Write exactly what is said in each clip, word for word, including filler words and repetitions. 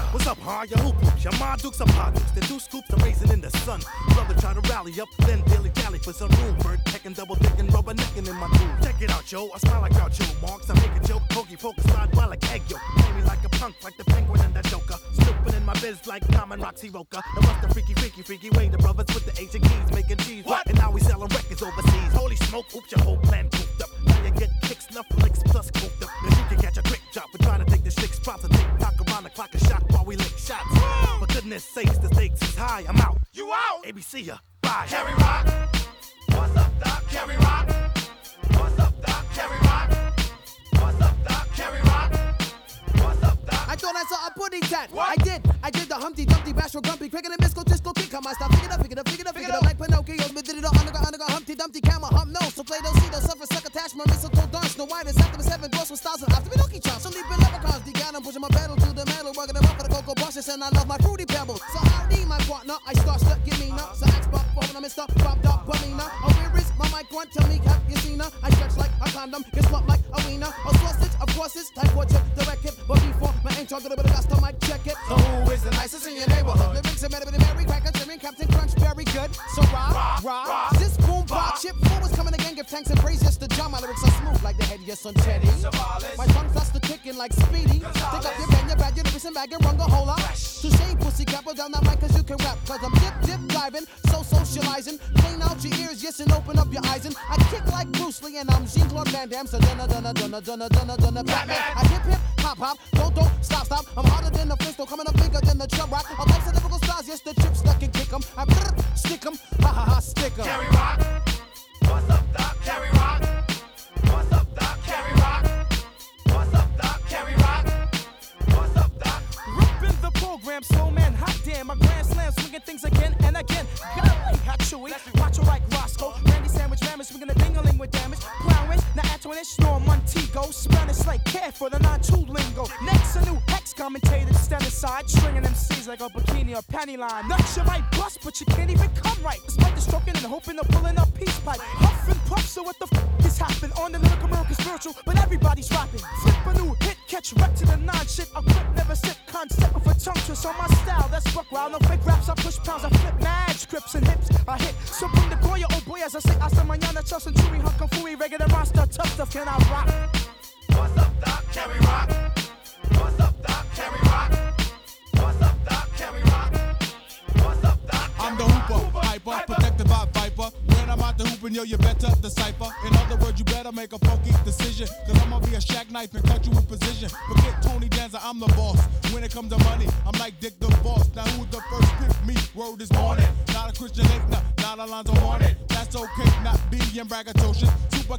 What's up, huh? Your hoop hoops, your ma dukes are pa dukes. The two scoops are raising in the sun. Brother try to rally up, then dilly dally for some room. Bird pecking, double dicking, rubber necking in my groove. Check it out, yo. I smile like Groucho Marx. I make a joke, pokey focus, slide by like egg yolk. Play me like a punk, like the penguin and the joker. Snooping in my biz like Common Roxy Roca. The bust the freaky, freaky, freaky way. The brothers with the H and keys making cheese. What? And now we selling records overseas. Holy smoke, oops, your whole plan cooped up. Now you get kicks, snuff, licks, plus cooped up. Then you can catch a quick drop for trying to take the six spots and tick tock around the clock and shot while we lick shots. For goodness sakes, the stakes is high. I'm out. You out? A B C ya. Bye. Carry Rock. What's up, Doc? Carry Rock. What's up, Doc? Carry Rock. What's up, Doc? Carry Rock. What's up, Doc? I thought I saw a pudding tat. I did. I did the Humpty Dumpty Bashful Grumpy Cricket and Bisco Disco Kick. Come on, stop. Pick it up, pick it up, pick it up, pick it up. Like Pinocchio, but did it all under under Humpty Dumpty camel hump no. So play those see those suffer sucker attachment mistletoe dance. No white is after seven doors with styles and after Pinocchio chance. So leaping leprechauns, the gun, I'm pushing my pedal to the metal, working them up for the cocoa bushes, and I love my fruity pebbles. So howdy, my partner, I start stuck, give me now. So X-Buck, phone, I'm Mister Bob Dog, Bonina. Oh, where is my mic one? Tell me, have you seen her? I stretch like a condom, get slumped like a wiener. A sausage, of course, it's type portrait, the record. But before my ain't talking about the best, I mic check it. So who is the nicest in your neighborhood? Lyrics are better than Mary Cracker, Jimmy, Captain Crunch, very good. So rah, rah, this boom, bop, chip, four was coming again, give thanks and praise, yes, to John. My lyrics are smooth like the head, yes, on Chetty. My tongue starts to ticking like Speedy. Take up your pen, your bag, your lyrics and bag, and run, go hold up. To shade pussy cap, down that mic, cause you can rap. Cause I'm dip, dip, diving, so socializing. Clean out your ears, yes, and open up your eyes. And I kick like Bruce Lee, and I'm Jean-Claude Van Damme. So dunna, dunna, dunna, dunna, dunna, dunna, Batman. I hip, hip, hop, hop, don't, don't, stop, stop. I'm harder than the Flintstone, coming up bigger than the Chub Rock. I'm like typical stars, yes, the chips stuck and kick 'em. I brr, stick 'em, ha ha ha, stick 'em. Carry Rock. What's up, Doc? Carry Rock. What's up, Doc? Carry Rock. What's up, Doc? Carry Rock. What's up, Doc? Ripping the program, slow man, hot damn. My grand slam, swinging things again and again. Golly, hot chewy, macho like Roscoe. Randy Sandwich, Rammers, swinging a ding-a-ling with damage. Plowing, now Antoine, snore Montego. Spanish like care for the non-two lingo. Next, a new hex commentator, standing side, stringing M Cs like a bikini or panty line. Nuts you might bust, but you can't even come right. Despite the stroking and hoping of pulling up peace pipe. Huff and puff, so what the f is happening? On the lyrical American spiritual, but everybody's rapping. Flip a new hit, catch rep to the nine shit. I quit, never sit, concept with a tongue twist on my style. That's buck wild, no fake raps, I push pounds, I flip mad scripts and hips. I hit, so bring the Goya, oh boy, as I say, hasta mañana, Chelsea, Chewy, Hunk, and Fooey, regular monster, tough stuff, can I rock? What's up, Doc? Carry Rock. What's up, Doc? Carry Rock. What's up, Doc? Carry Rock. What's up, Doc? I'm the hooper, hyper, protected by Viper. When I'm out the hooping, yo, you better decipher. In other words, you better make a funky decision. Cause I'm gonna be a shack knife and cut you with precision. Forget Tony Danza, I'm the boss. When it comes to money, I'm like Dick the Boss. Now who's the first pick? Me, word is born it. Not a Christian Aikner, not Alonzo Hornet. That's okay, not being braggadocious.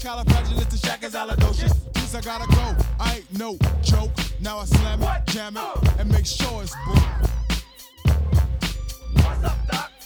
Supercalifragilisticexpialidocious. Please, I gotta go, I ain't no joke. Now I slam it, jam it, and make sure it's broke. What's up, Doc?